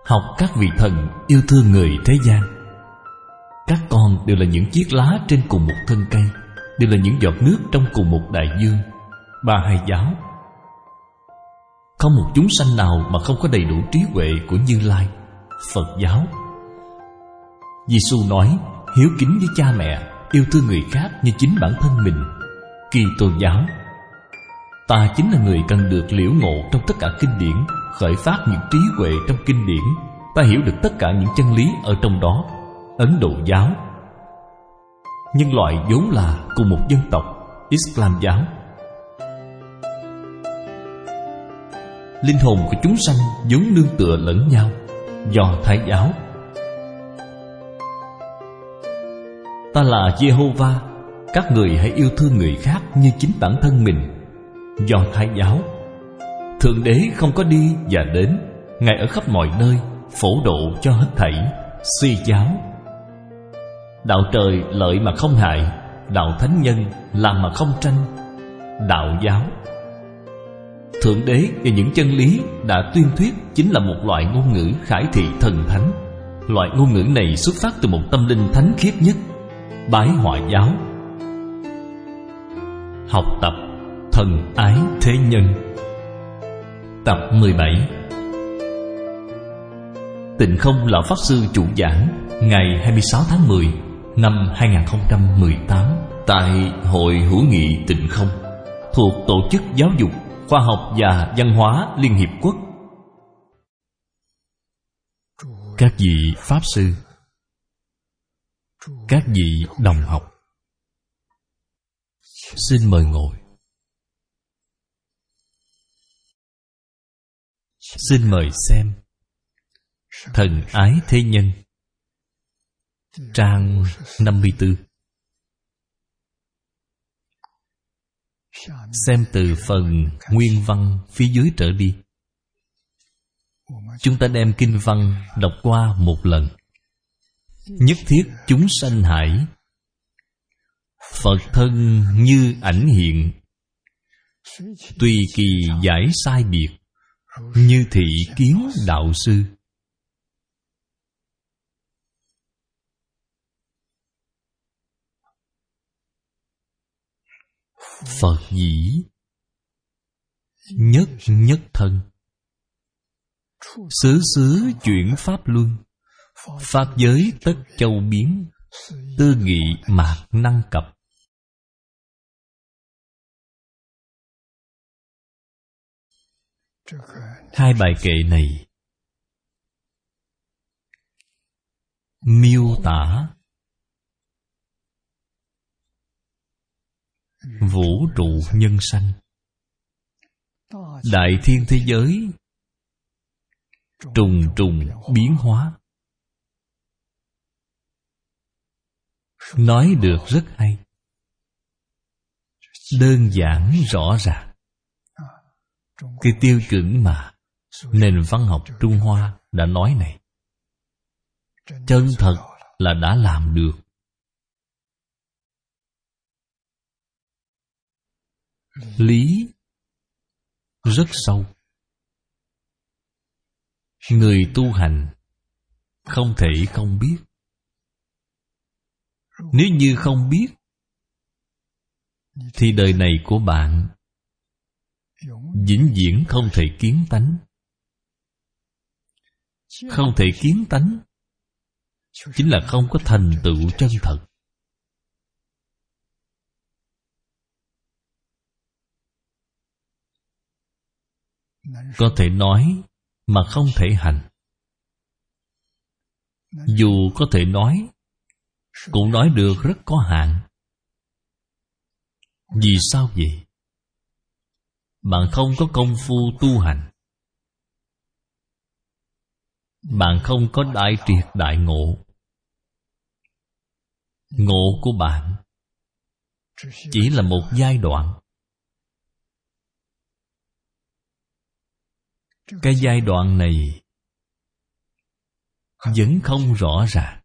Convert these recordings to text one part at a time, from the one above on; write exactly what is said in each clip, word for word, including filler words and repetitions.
học các vị thần yêu thương người thế gian. Các con đều là những chiếc lá trên cùng một thân cây, đều là những giọt nước trong cùng một đại dương. Ba Hai giáo. Không một chúng sanh nào mà không có đầy đủ trí huệ của Như Lai. Phật giáo. Giê-xu nói hiếu kính với cha mẹ, yêu thương người khác như chính bản thân mình. Kitô giáo. Ta chính là người cần được liễu ngộ trong tất cả kinh điển, khởi phát những trí huệ trong kinh điển. Ta hiểu được tất cả những chân lý ở trong đó. Ấn Độ giáo. Nhân loại vốn là cùng một dân tộc. Islam giáo. Linh hồn của chúng sanh vốn nương tựa lẫn nhau. Do Thái giáo. Ta là Giê-hô-va, các người hãy yêu thương người khác như chính bản thân mình. Do Thái giáo. Thượng Đế không có đi và đến, Ngài ở khắp mọi nơi, phổ độ cho hết thảy. Si giáo. Đạo trời lợi mà không hại, đạo thánh nhân làm mà không tranh. Đạo giáo. Thượng Đế và những chân lý đã tuyên thuyết chính là một loại ngôn ngữ khải thị thần thánh. Loại ngôn ngữ này xuất phát từ một tâm linh thánh khiết nhất. Bái Họa giáo. Học tập thần ái thế nhân. Tập mười bảy. Tịnh Không Lão Pháp Sư chủ giảng ngày hai mươi sáu tháng mười năm hai nghìn không trăm mười tám tại Hội Hữu Nghị Tịnh Không thuộc Tổ chức Giáo dục, Khoa học và Văn hóa Liên Hiệp Quốc. Các vị Pháp Sư, các vị đồng học, xin mời ngồi. Xin mời xem Thần ái thế nhân, trang năm mươi tư. Xem từ phần nguyên văn phía dưới trở đi. Chúng ta đem kinh văn đọc qua một lần. Nhất thiết chúng sanh hải, Phật thân như ảnh hiện, tùy kỳ giải sai biệt, như thị kiến đạo sư. Phật dĩ nhất nhất thân, xứ xứ chuyển pháp luân, pháp giới tất châu biến, tư nghị mạc năng cập. Hai bài kệ này miêu tả vũ trụ nhân sanh, đại thiên thế giới trùng trùng biến hóa. Nói được rất hay, đơn giản rõ ràng. Cái tiêu chuẩn mà nền văn học Trung Hoa đã nói này, chân thật là đã làm được. Lý rất sâu. Người tu hành không thể không biết. Nếu như không biết thì đời này của bạn vĩnh viễn không thể kiến tánh. Không thể kiến tánh chính là không có thành tựu chân thật. Có thể nói mà không thể hành. Dù có thể nói, cũng nói được rất có hạn. Vì sao vậy? Bạn không có công phu tu hành. Bạn không có đại triệt đại ngộ. Ngộ của bạn chỉ là một giai đoạn. Cái giai đoạn này vẫn không rõ ràng.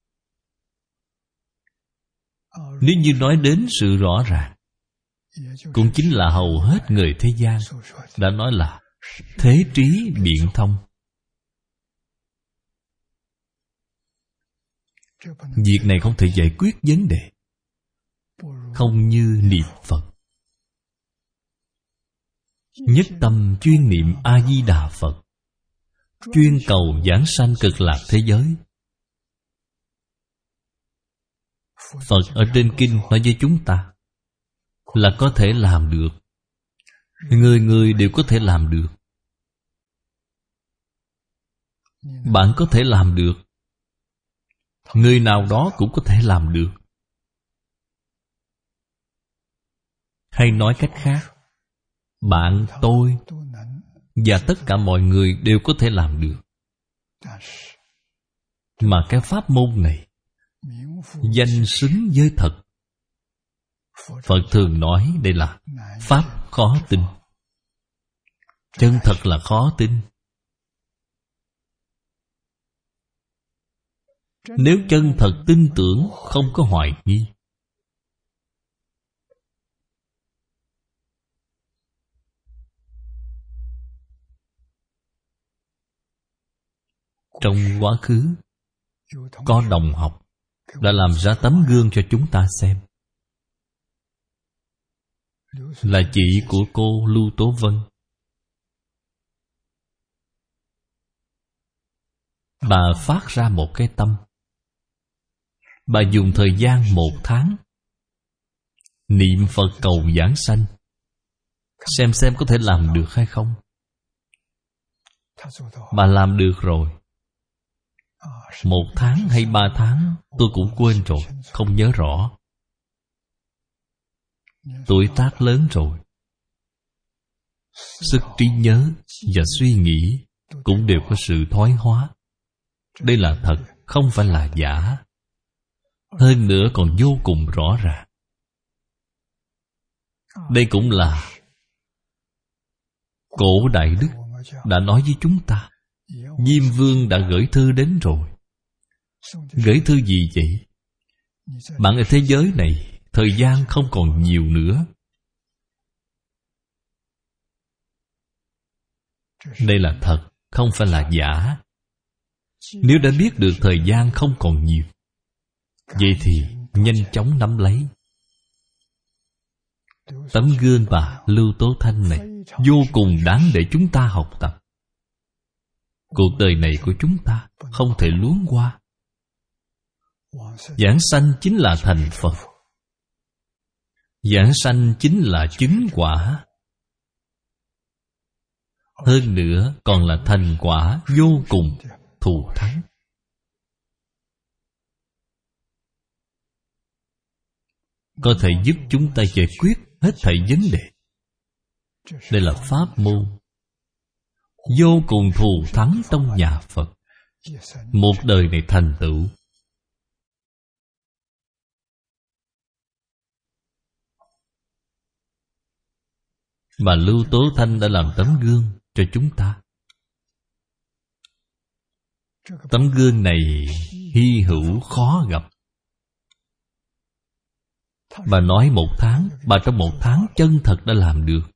Nếu như nói đến sự rõ ràng, cũng chính là hầu hết người thế gian đã nói là thế trí biện thông. Việc này không thể giải quyết vấn đề, không như niệm Phật. Nhất tâm chuyên niệm A-di-đà Phật, chuyên cầu giảng sanh cực lạc thế giới. Phật ở trên kinh nói với chúng ta là có thể làm được. Người người đều có thể làm được. Bạn có thể làm được, người nào đó cũng có thể làm được. Hay nói cách khác, bạn, tôi và tất cả mọi người đều có thể làm được. Mà cái pháp môn này danh xứng với thật. Phật thường nói đây là pháp khó tin. Chân thật là khó tin. Nếu chân thật tin tưởng, không có hoài nghi, trong quá khứ có đồng học đã làm ra tấm gương cho chúng ta xem. Là chị của cô Lưu Tố Vân. Bà phát ra một cái tâm. Bà dùng thời gian một tháng niệm Phật cầu giảng sanh. Xem xem có thể làm được hay không. Bà làm được rồi. Một tháng hay ba tháng tôi cũng quên rồi, không nhớ rõ. Tuổi tác lớn rồi, sức trí nhớ và suy nghĩ cũng đều có sự thoái hóa. Đây là thật, không phải là giả. Hơn nữa còn vô cùng rõ ràng. Đây cũng là Cổ Đại Đức đã nói với chúng ta. Diêm Vương đã gửi thư đến rồi. Gửi thư gì vậy? Bạn ở thế giới này, thời gian không còn nhiều nữa. Đây là thật, không phải là giả. Nếu đã biết được thời gian không còn nhiều, vậy thì nhanh chóng nắm lấy. Tấm gương bà Lưu Tố Thanh này vô cùng đáng để chúng ta học tập. Cuộc đời này của chúng ta không thể luống qua. Giảng sanh chính là thành Phật. Giảng sanh chính là chứng quả. Hơn nữa còn là thành quả vô cùng thù thắng. Có thể giúp chúng ta giải quyết hết thảy vấn đề. Đây là pháp môn vô cùng thù thắng trong nhà Phật. Một đời này thành tựu. Mà Lưu Tố Thanh đã làm tấm gương cho chúng ta. Tấm gương này hy hữu khó gặp. Bà nói một tháng, bà trong một tháng chân thật đã làm được.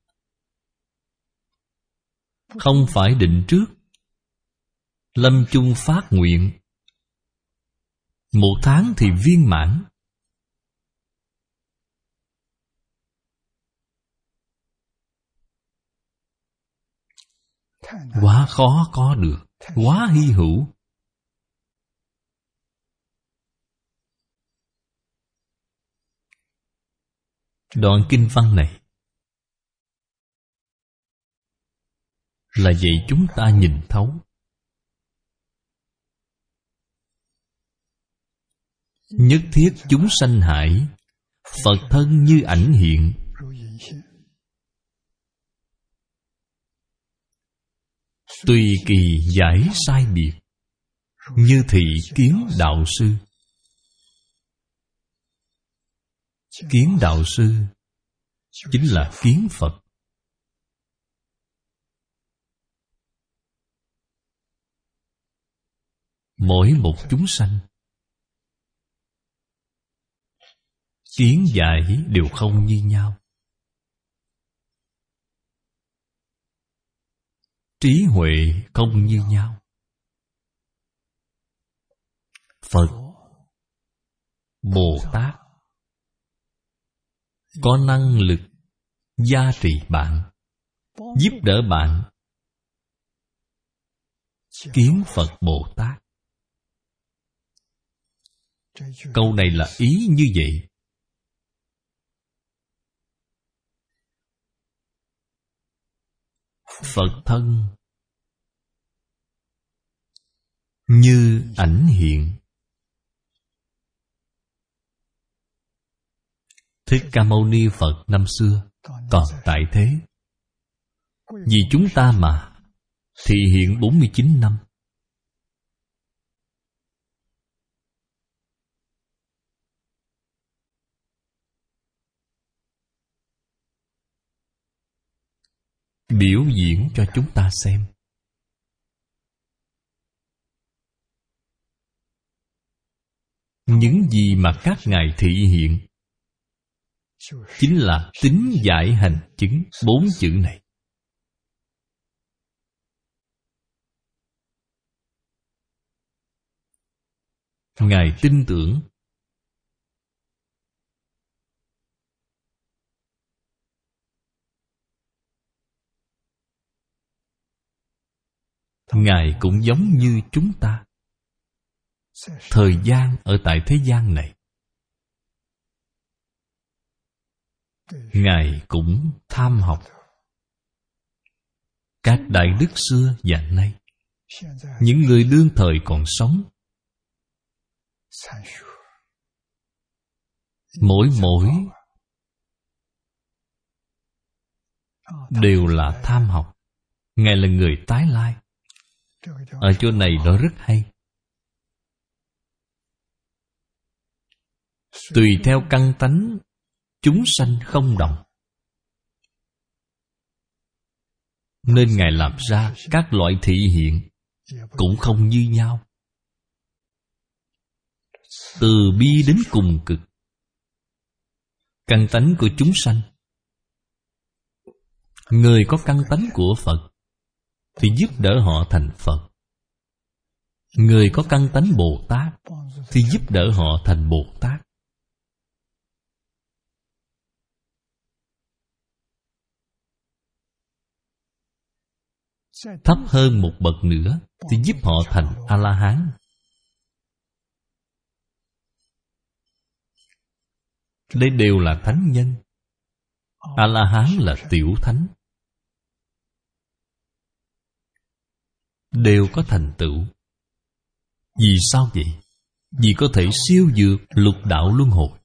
Không phải định trước. Lâm chung phát nguyện, một tháng thì viên mãn. Quá khó có được, quá hy hữu. Đoạn kinh văn này là vậy chúng ta nhìn thấu. Nhất thiết chúng sanh hải, Phật thân như ảnh hiện. Tùy kỳ giải sai biệt, như thị kiến đạo sư. Kiến đạo sư chính là kiến Phật. Mỗi một chúng sanh kiến giải đều không như nhau. Trí huệ không như nhau. Phật Bồ Tát có năng lực gia trì bạn, giúp đỡ bạn kiến Phật Bồ Tát. Câu này là ý như vậy. Phật thân như ảnh hiện. Thích Ca Mâu Ni Phật năm xưa còn tại thế, vì chúng ta mà thị hiện bốn mươi chín năm. Biểu diễn cho chúng ta xem. Những gì mà các ngài thị hiện chính là tín giải hành chứng bốn chữ này. Ngài tin tưởng Ngài cũng giống như chúng ta. Thời gian ở tại thế gian này, Ngài cũng tham học các đại đức xưa và nay. Những người đương thời còn sống, mỗi mỗi đều là tham học. Ngài là người tái lai. Ở chỗ này nói rất hay. Tùy theo căn tánh chúng sanh không đồng, nên Ngài làm ra các loại thị hiện cũng không như nhau. Từ bi đến cùng cực. Căn tánh của chúng sanh, người có căn tánh của Phật thì giúp đỡ họ thành Phật. Người có căn tánh Bồ Tát thì giúp đỡ họ thành Bồ Tát. Thấp hơn một bậc nữa thì giúp họ thành A-la-hán. Đây đều là thánh nhân. A-la-hán là tiểu thánh, đều có thành tựu. Vì sao vậy? Vì có thể siêu vượt lục đạo luân hồi.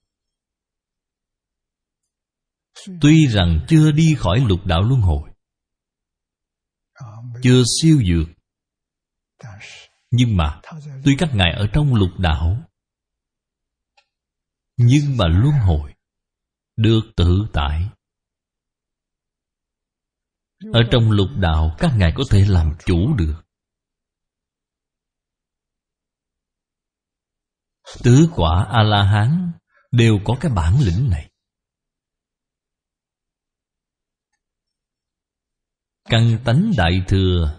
Tuy rằng chưa đi khỏi lục đạo luân hồi, chưa siêu vượt, nhưng mà tuy các ngài ở trong lục đạo, nhưng mà luân hồi được tự tại. Ở trong lục đạo các ngài có thể làm chủ được. Tứ quả A-la-hán đều có cái bản lĩnh này. Căn tánh Đại Thừa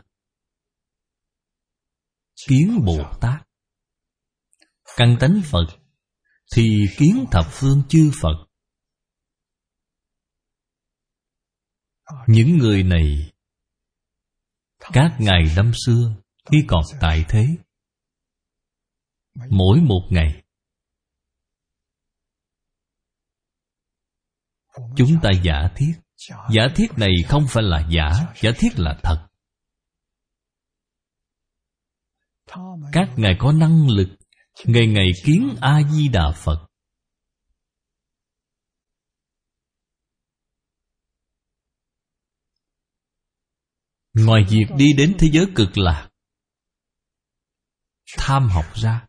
kiến Bồ Tát, căn tánh Phật thì kiến thập phương chư Phật. Những người này, các ngài năm xưa khi còn tại thế, mỗi một ngày chúng ta giả thiết. Giả thiết này không phải là giả, giả thiết là thật. Các ngài có năng lực ngày ngày kiến A-di-đà Phật. Ngoài việc đi đến thế giới cực lạc tham học ra,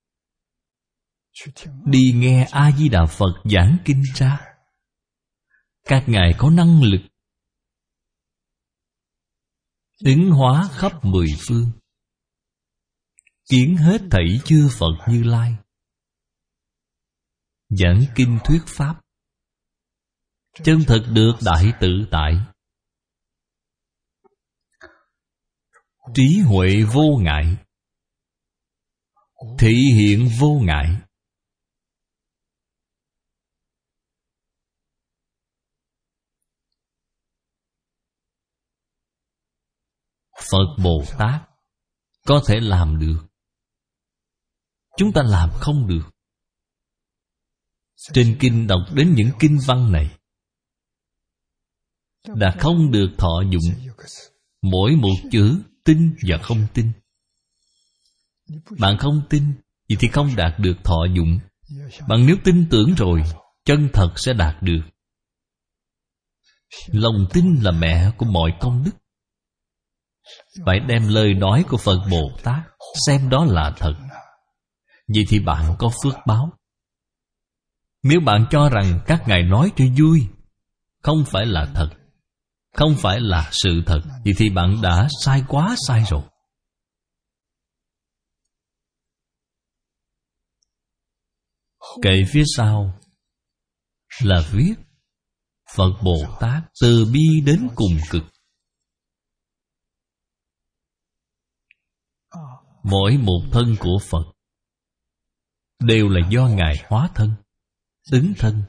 đi nghe A-di-đà Phật giảng kinh ra, các ngài có năng lực ứng hóa khắp mười phương, kiến hết thảy chư Phật Như Lai, giảng kinh thuyết pháp, chân thật được đại tự tại, trí huệ vô ngại, thị hiện vô ngại, Phật Bồ Tát có thể làm được, chúng ta làm không được. Trên kinh đọc đến những kinh văn này đã không được thọ dụng. Mỗi một chữ tin và không tin. Bạn không tin vậy thì không đạt được thọ dụng. Bạn nếu tin tưởng rồi, chân thật sẽ đạt được. Lòng tin là mẹ của mọi công đức. Phải đem lời nói của Phật Bồ Tát xem đó là thật. Vậy thì bạn có phước báo. Nếu bạn cho rằng các ngài nói cho vui, không phải là thật, không phải là sự thật, vậy thì bạn đã sai quá sai rồi. Kệ phía sau là viết Phật Bồ Tát từ bi đến cùng cực. Mỗi một thân của Phật đều là do Ngài hóa thân, ứng thân,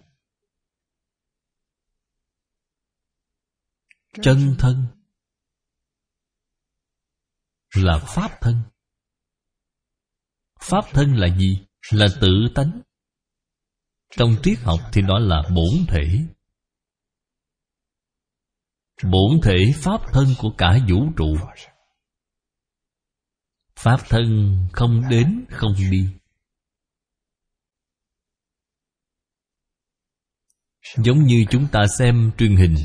chân thân, là pháp thân. Pháp thân là gì? Là tự tánh. Trong triết học thì đó là bổn thể. Bổn thể pháp thân của cả vũ trụ. Pháp thân không đến không đi. Giống như chúng ta xem truyền hình,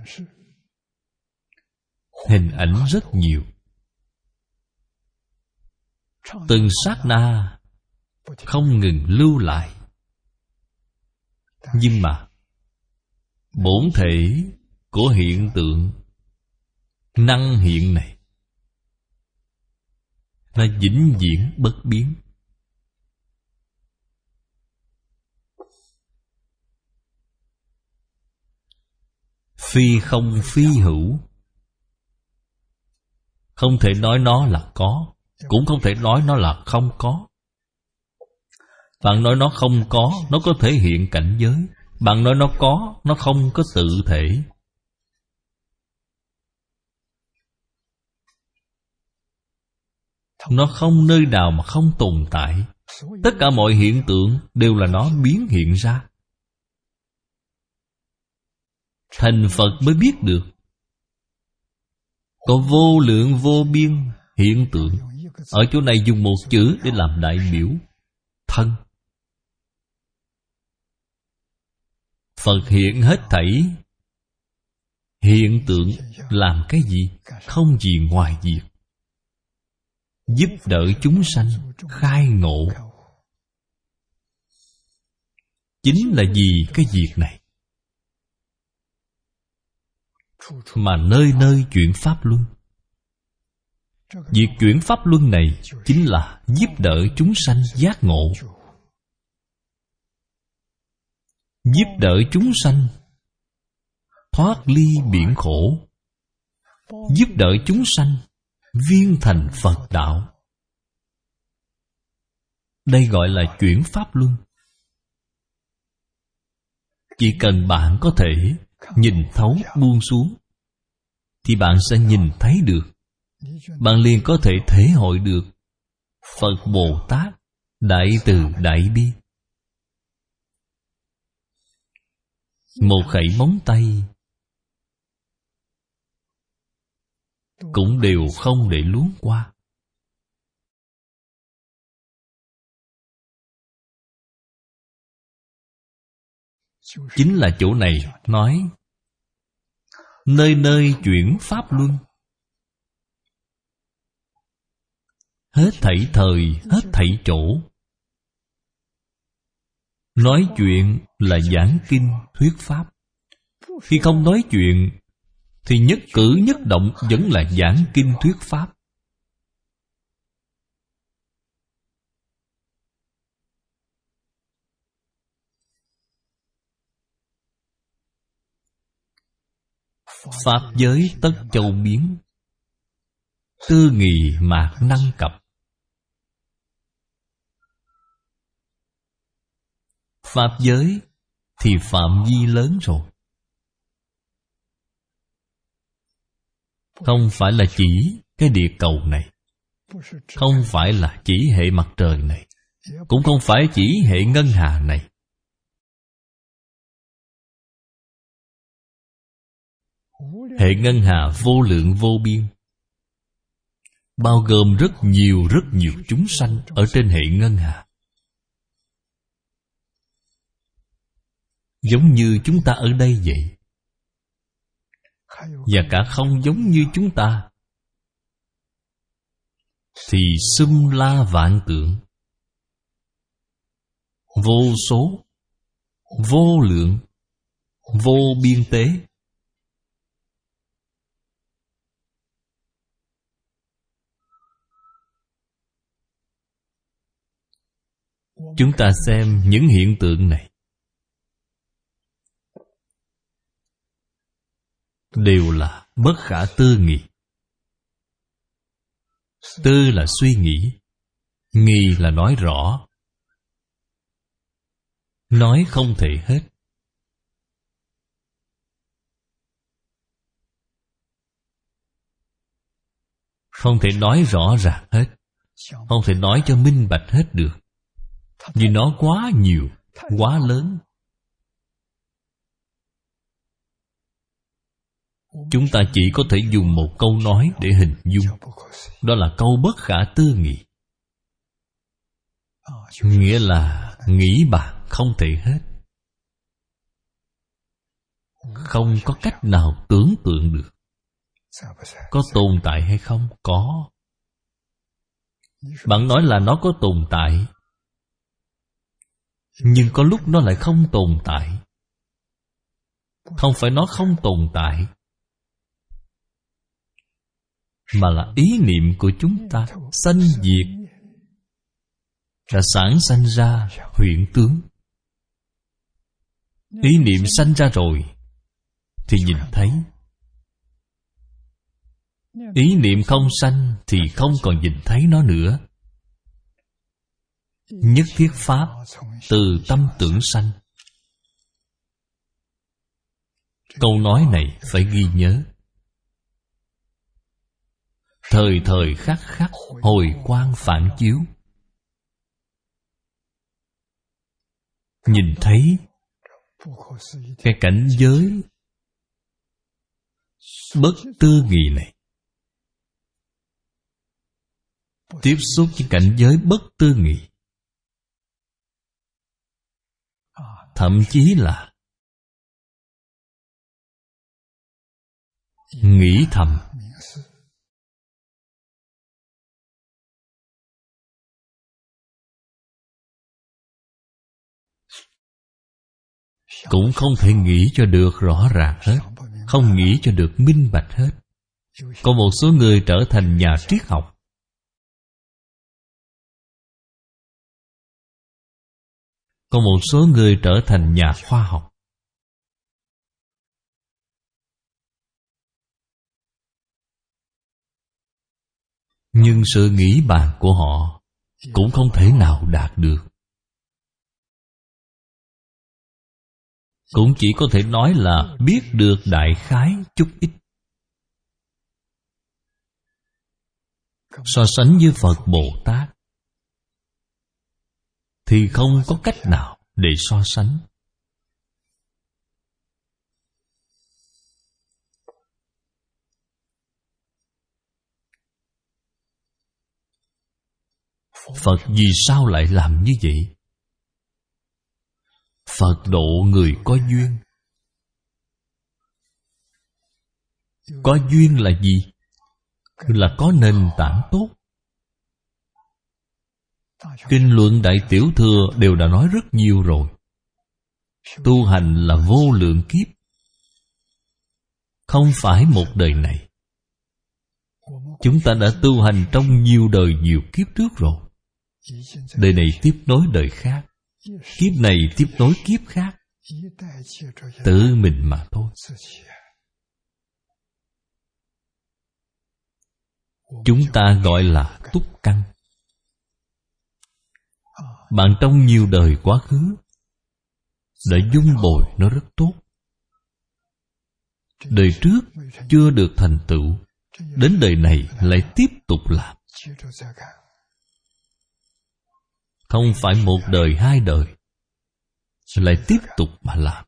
hình ảnh rất nhiều. Từng sát na không ngừng lưu lại. Nhưng mà bổn thể của hiện tượng năng hiện này là vĩnh viễn bất biến. Phi không phi hữu. Không thể nói nó là có, cũng không thể nói nó là không có. Bạn nói nó không có, nó có thể hiện cảnh giới. Bạn nói nó có, nó không có tự thể. Nó không nơi nào mà không tồn tại. Tất cả mọi hiện tượng đều là nó biến hiện ra. Thành Phật mới biết được. Có vô lượng vô biên hiện tượng. Ở chỗ này dùng một chữ để làm đại biểu: thân. Phật hiện hết thảy hiện tượng làm cái gì? Không gì ngoài việc giúp đỡ chúng sanh khai ngộ. Chính là vì cái việc này mà nơi nơi chuyển pháp luân. Việc chuyển pháp luân này chính là giúp đỡ chúng sanh giác ngộ, giúp đỡ chúng sanh thoát ly biển khổ, giúp đỡ chúng sanh viên thành Phật đạo. Đây gọi là chuyển pháp luân. Chỉ cần bạn có thể nhìn thấu buông xuống thì bạn sẽ nhìn thấy được. Bạn liền có thể thể hội được Phật Bồ Tát đại từ đại bi. Một khẩy móng tay cũng đều không để luống qua. Chính là chỗ này nói nơi nơi chuyển pháp luân. Hết thảy thời, hết thảy chỗ. Nói chuyện là giảng kinh thuyết pháp. Khi không nói chuyện thì nhất cử nhất động vẫn là giảng kinh thuyết pháp. Pháp giới tất châu biến, tư nghị mạc năng cập. Pháp giới thì phạm vi lớn rồi. Không phải là chỉ cái địa cầu này, không phải là chỉ hệ mặt trời này, cũng không phải chỉ hệ ngân hà này. Hệ ngân hà vô lượng vô biên, bao gồm rất nhiều rất nhiều chúng sanh ở trên hệ ngân hà. Giống như chúng ta ở đây vậy, và cả không giống như chúng ta, thì xum la vạn tượng, vô số, vô lượng, vô biên tế. Chúng ta xem những hiện tượng này đều là bất khả tư nghị. Tư là suy nghĩ, nghị là nói rõ. Nói không thể hết. Không thể nói rõ ràng hết, không thể nói cho minh bạch hết được, vì nó quá nhiều, quá lớn. Chúng ta chỉ có thể dùng một câu nói để hình dung, đó là câu bất khả tư nghị. Nghĩa là nghĩ bàn không thể hết, không có cách nào tưởng tượng được. Có tồn tại hay không? Có. Bạn nói là nó có tồn tại, nhưng có lúc nó lại không tồn tại. Không phải nó không tồn tại, mà là ý niệm của chúng ta sanh diệt, đã sản sanh ra huyễn tướng. Ý niệm sanh ra rồi thì nhìn thấy. Ý niệm không sanh thì không còn nhìn thấy nó nữa. Nhất thiết pháp từ tâm tưởng sanh. Câu nói này phải ghi nhớ. Thời thời khắc khắc hồi quang phản chiếu. Nhìn thấy cái cảnh giới bất tư nghị này, tiếp xúc với cảnh giới bất tư nghị, thậm chí là nghĩ thầm, cũng không thể nghĩ cho được rõ ràng hết, không nghĩ cho được minh bạch hết. Có một số người trở thành nhà triết học, có một số người trở thành nhà khoa học. Nhưng sự nghĩ bàn của họ cũng không thể nào đạt được. Cũng chỉ có thể nói là biết được đại khái chút ít. So sánh với Phật Bồ Tát thì không có cách nào để so sánh. Phật vì sao lại làm như vậy? Phật độ người có duyên. Có duyên là gì? Là có nền tảng tốt. Kinh luận Đại Tiểu Thừa đều đã nói rất nhiều rồi. Tu hành là vô lượng kiếp, không phải một đời này. Chúng ta đã tu hành trong nhiều đời nhiều kiếp trước rồi. Đời này tiếp nối đời khác, kiếp này tiếp nối kiếp khác, tự mình mà thôi. Chúng ta gọi là túc căn. Bạn trong nhiều đời quá khứ đã dung bồi nó rất tốt. Đời trước chưa được thành tựu, đến đời này lại tiếp tục làm. Không phải một đời hai đời, lại tiếp tục mà làm.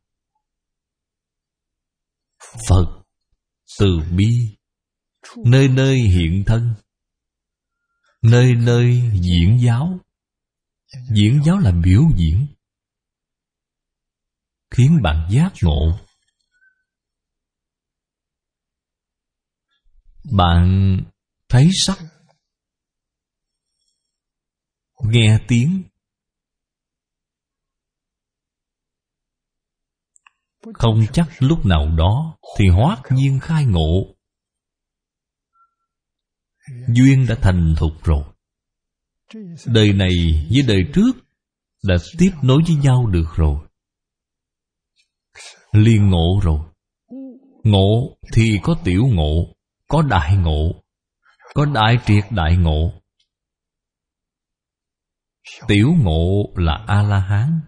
Phật từ bi, nơi nơi hiện thân, nơi nơi diễn giáo. Diễn giáo là biểu diễn, khiến bạn giác ngộ. Bạn thấy sắc, nghe tiếng, không chắc lúc nào đó thì hoát nhiên khai ngộ. Duyên đã thành thục rồi. Đời này với đời trước đã tiếp nối với nhau được rồi. Liên ngộ rồi. Ngộ thì có tiểu ngộ, có đại ngộ, có đại triệt đại ngộ. Tiểu ngộ là A-la-hán,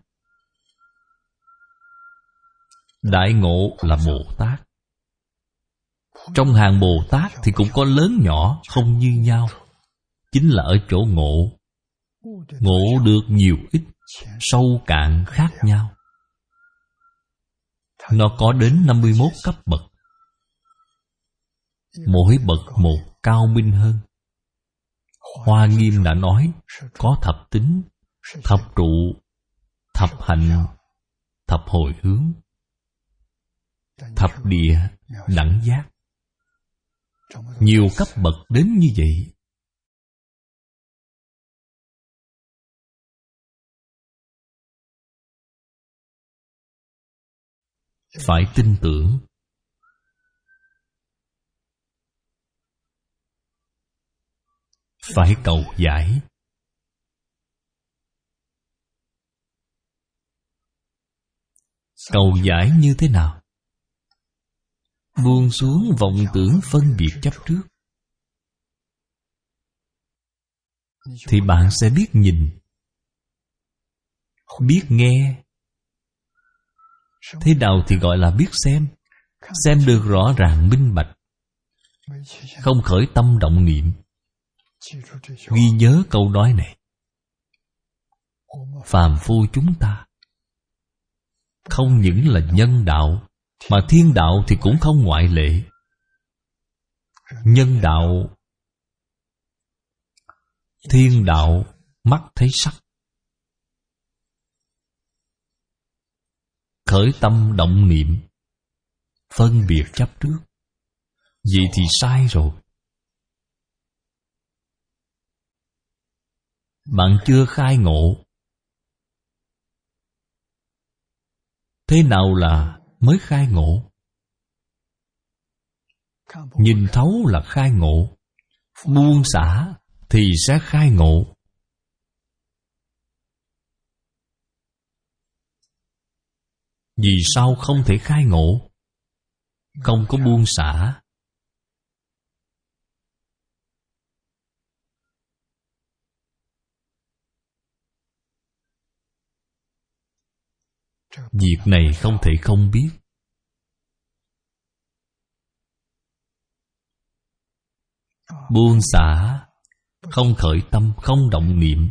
đại ngộ là Bồ Tát. Trong hàng Bồ Tát thì cũng có lớn nhỏ không như nhau. Chính là ở chỗ ngộ. Ngộ được nhiều ít, sâu cạn khác nhau. Nó có đến năm mươi mốt cấp bậc. Mỗi bậc một cao minh hơn. Hoa Nghiêm đã nói có thập tính, thập trụ, thập hạnh, thập hồi hướng, thập địa, đẳng giác. Nhiều cấp bậc đến như vậy. Phải tin tưởng. Phải cầu giải. Cầu giải như thế nào? Buông xuống vọng tưởng phân biệt chấp trước, thì bạn sẽ biết nhìn, biết nghe. Thế nào thì gọi là biết xem? Xem được rõ ràng minh bạch, không khởi tâm động niệm. Ghi nhớ câu nói này. Phàm phu chúng ta không những là nhân đạo, mà thiên đạo thì cũng không ngoại lệ. Nhân đạo, thiên đạo mắt thấy sắc, khởi tâm động niệm, phân biệt chấp trước. Vậy thì sai rồi. Bạn chưa khai ngộ. Thế nào là mới khai ngộ? Nhìn thấu là khai ngộ. Buông xả thì sẽ khai ngộ. Vì sao không thể khai ngộ? Không có buông xả. Việc này không thể không biết. Buông xả, không khởi tâm, không động niệm,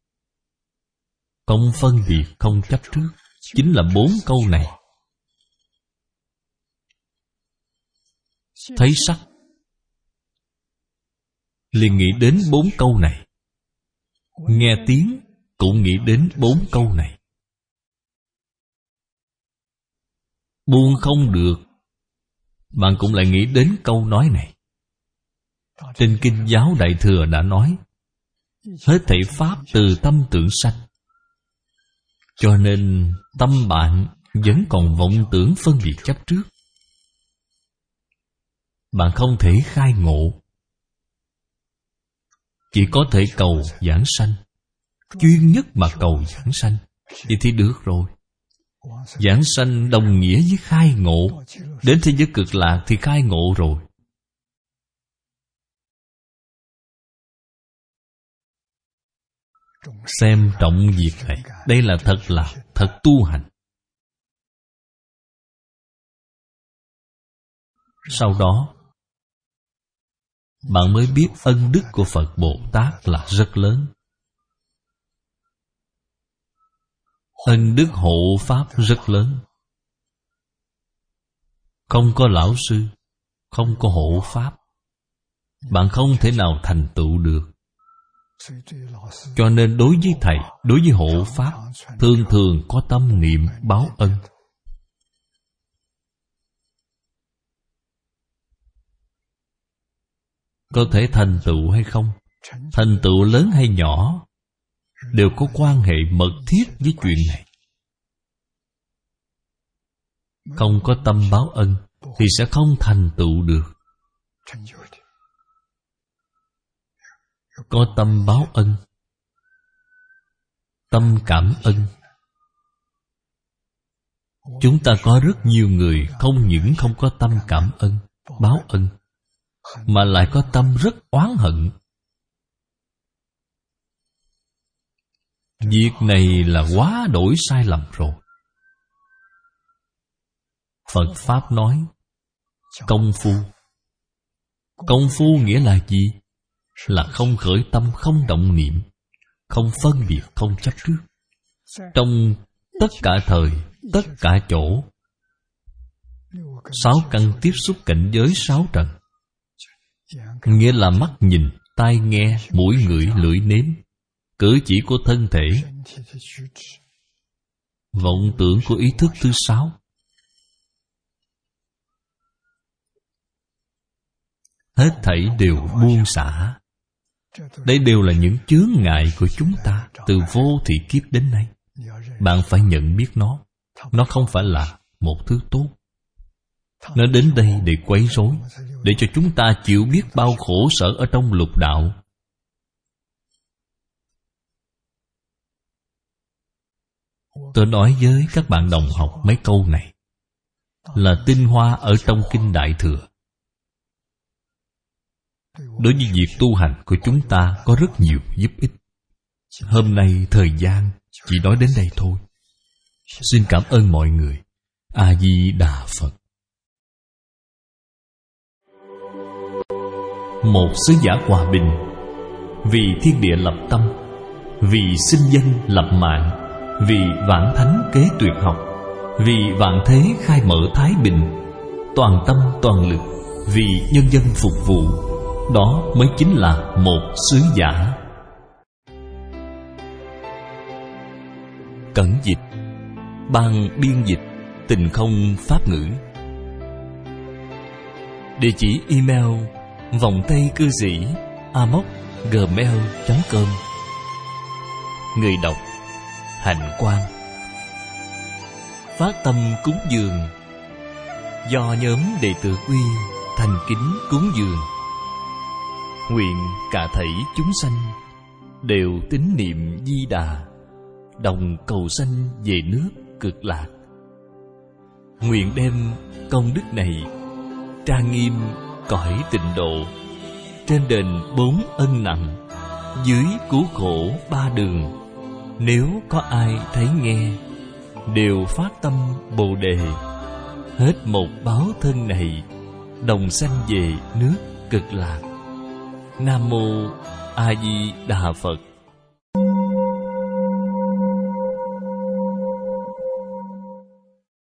không phân biệt, không chấp trước, chính là bốn câu này. Thấy sắc, liền nghĩ đến bốn câu này. Nghe tiếng, cũng nghĩ đến bốn câu này. Buông không được, bạn cũng lại nghĩ đến câu nói này. Trên Kinh Giáo Đại Thừa đã nói, hết thảy pháp từ tâm tưởng sanh. Cho nên tâm bạn vẫn còn vọng tưởng phân biệt chấp trước. Bạn không thể khai ngộ. Chỉ có thể cầu giảng sanh. Chuyên nhất mà cầu giảng sanh, vậy thì được rồi. Giảng sanh đồng nghĩa với khai ngộ. Đến thế giới cực lạc thì khai ngộ rồi. Xem trọng việc này. Đây là thật là thật tu hành. Sau đó bạn mới biết ân đức của Phật Bồ Tát là rất lớn. Ân đức hộ pháp rất lớn. Không có lão sư, không có hộ pháp, bạn không thể nào thành tựu được. Cho nên đối với thầy, đối với hộ pháp, thường thường có tâm niệm báo ân. Có thể thành tựu hay không, thành tựu lớn hay nhỏ, đều có quan hệ mật thiết với chuyện này. Không có tâm báo ân thì sẽ không thành tựu được. Có tâm báo ân, tâm cảm ân. Chúng ta có rất nhiều người không những không có tâm cảm ân, báo ân, mà lại có tâm rất oán hận. Việc này là quá đổi sai lầm rồi. Phật Pháp nói công phu. Công phu nghĩa là gì? Là không khởi tâm, không động niệm, không phân biệt, không chấp trước. Trong tất cả thời, tất cả chỗ, sáu căn tiếp xúc cảnh giới sáu trần, nghĩa là mắt nhìn, tai nghe, mũi ngửi, lưỡi nếm, cử chỉ của thân thể, vọng tưởng của ý thức thứ sáu. Hết thảy đều buông xả. Đây đều là những chướng ngại của chúng ta từ vô thị kiếp đến nay. Bạn phải nhận biết nó. Nó không phải là một thứ tốt. Nó đến đây để quấy rối, để cho chúng ta chịu biết bao khổ sở ở trong lục đạo. Tôi nói với các bạn đồng học mấy câu này là tinh hoa ở trong Kinh Đại Thừa. Đối với việc tu hành của chúng ta có rất nhiều giúp ích. Hôm nay thời gian chỉ nói đến đây thôi. Xin cảm ơn mọi người. A Di Đà Phật. Một sứ giả hòa bình, vì thiên địa lập tâm, vì sinh dân lập mạng, vì vạn thánh kế tuyệt học, vì vạn thế khai mở thái bình, toàn tâm toàn lực, vì nhân dân phục vụ. Đó mới chính là một sứ giả. Cẩn dịch, ban biên dịch Tình Không Pháp Ngữ. Địa chỉ email vòng tay cư sĩ a m o c gmail chấm com. Người đọc Hạnh Quang. Phát tâm cúng dường do nhóm đệ tử Quy thành kính cúng dường. Nguyện cả thảy chúng sanh đều tín niệm Di Đà, đồng cầu sanh về nước Cực Lạc. Nguyện đem công đức này trang nghiêm cõi Tịnh Độ, trên đền bốn ân nặng, dưới cứu khổ ba đường. Nếu có ai thấy nghe, đều phát tâm Bồ Đề, hết một báo thân này, đồng sanh về nước Cực Lạc. Nam Mô A Di Đà Phật.